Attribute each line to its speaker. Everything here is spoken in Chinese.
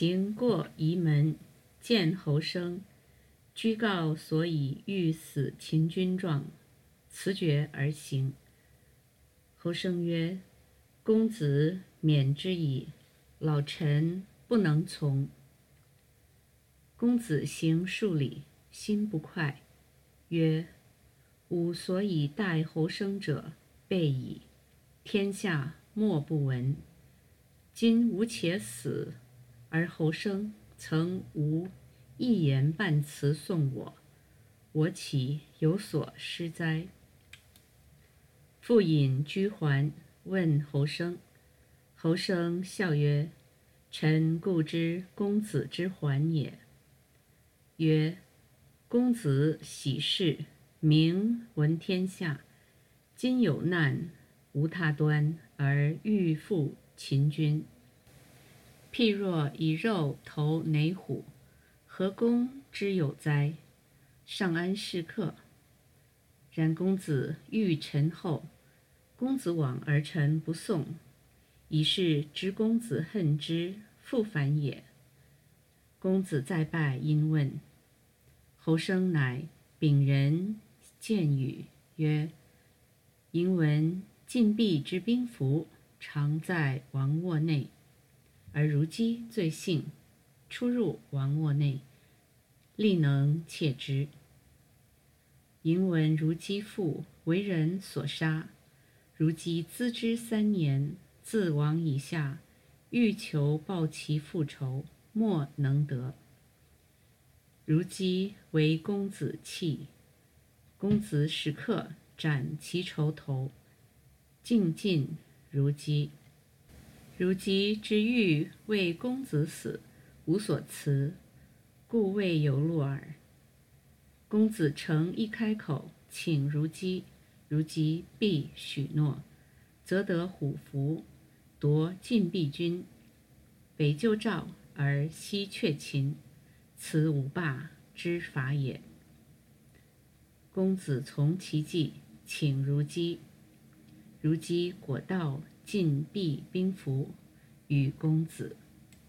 Speaker 1: 行过仪门，见侯生，居告所以欲死秦君状，辞绝而行。侯生曰：公子免之矣，老臣不能从。公子行数里，心不快，曰：吾所以待侯生者，备矣，天下莫不闻。今吾且死，而侯生曾无一言半辞送我，我岂有所失哉？复引居还，问侯生。侯生笑曰：臣固知公子之还也。曰：公子喜事，名闻天下，今有难，无他端而欲复秦君。譬若以肉投馁虎，何公之有哉？上安是客。然公子欲臣后，公子往而臣不送，以是知公子恨之，复反也。公子再拜，因问。侯生乃秉人见语，曰：营闻晋鄙之兵符，常在王卧内，而如姬最幸，出入王卧内，力能窃之。营闻如姬父为人所杀，如姬资之3年，自王以下，欲求报其父仇，莫能得。如姬为公子弃，公子使客斩其仇头，尽尽如姬。如姬之欲为公子死，无所辞，故未有路耳。公子诚一开口，请如姬，如姬必许诺，则得虎符，夺晋鄙君，北救赵而西却秦，此吾霸之法也。公子从其计，请如姬。如姬果到晋鄙兵符，与公子。